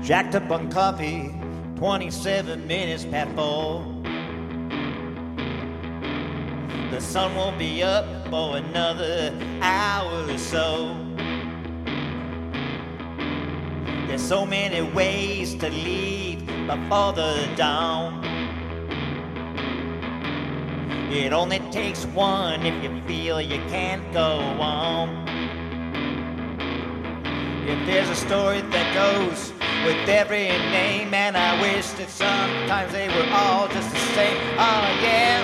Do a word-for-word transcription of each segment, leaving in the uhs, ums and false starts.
Jacked up on coffee, twenty-seven minutes past four. The sun won't be up for another hour or so. There's so many ways to leave before the dawn. It only takes one if you feel you can't go on. If there's a story that goes with every name, and I wish that sometimes they were all just the same. Oh yeah,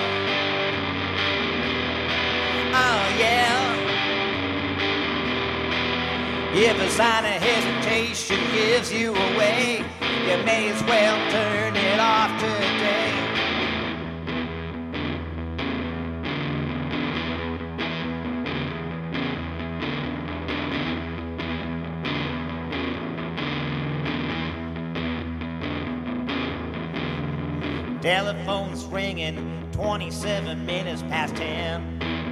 oh yeah. If a sign of hesitation gives you away, you may as well turn it off today. Telephone's ringing, twenty-seven minutes past ten.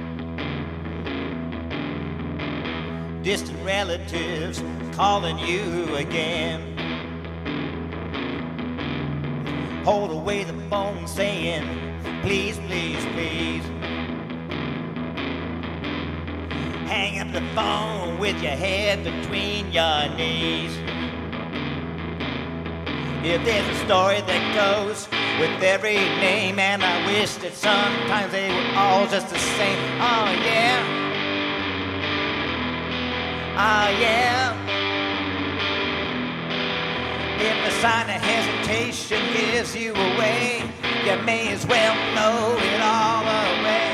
Distant relatives calling you again. Hold away the phone saying, please, please, please. Hang up the phone with your head between your knees. If there's a story that goes with every name, and I wish that sometimes they were all just the same. Oh yeah, oh yeah. If the sign of hesitation gives you away, you may as well blow it all away.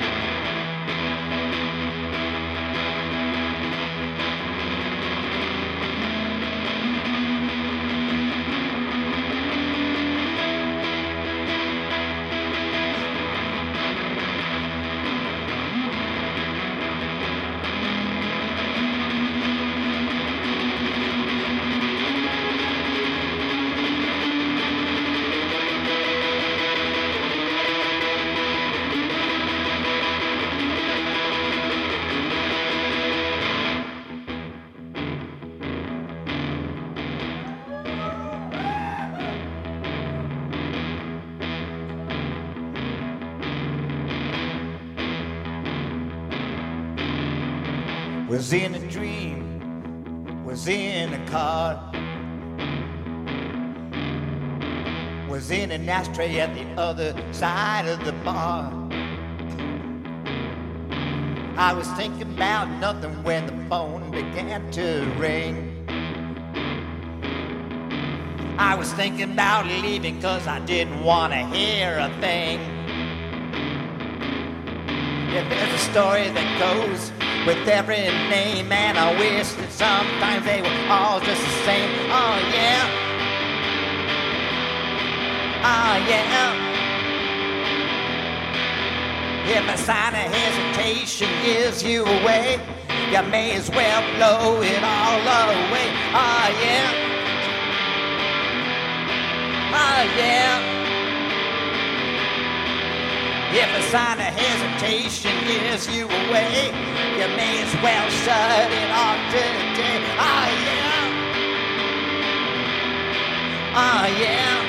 Was in a dream, was in a car, was in an ashtray at the other side of the bar. I was thinking about nothing when the phone began to ring. I was thinking about leaving cause I didn't want to hear a thing. If there's a story that goes with every name, and I wish that sometimes they were all just the same. Oh yeah, oh yeah. If a sign of hesitation gives you away, you may as well blow it all away. Oh yeah, oh yeah. If a sign of hesitation gives you away, you may as well shut it off today. Oh yeah, oh yeah.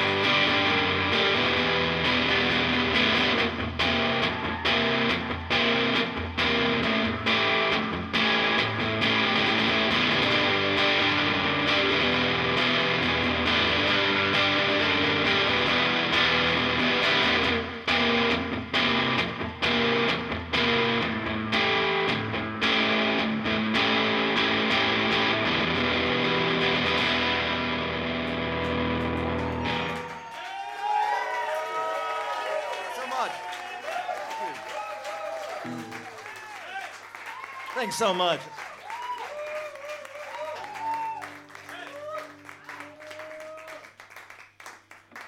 Thanks so much.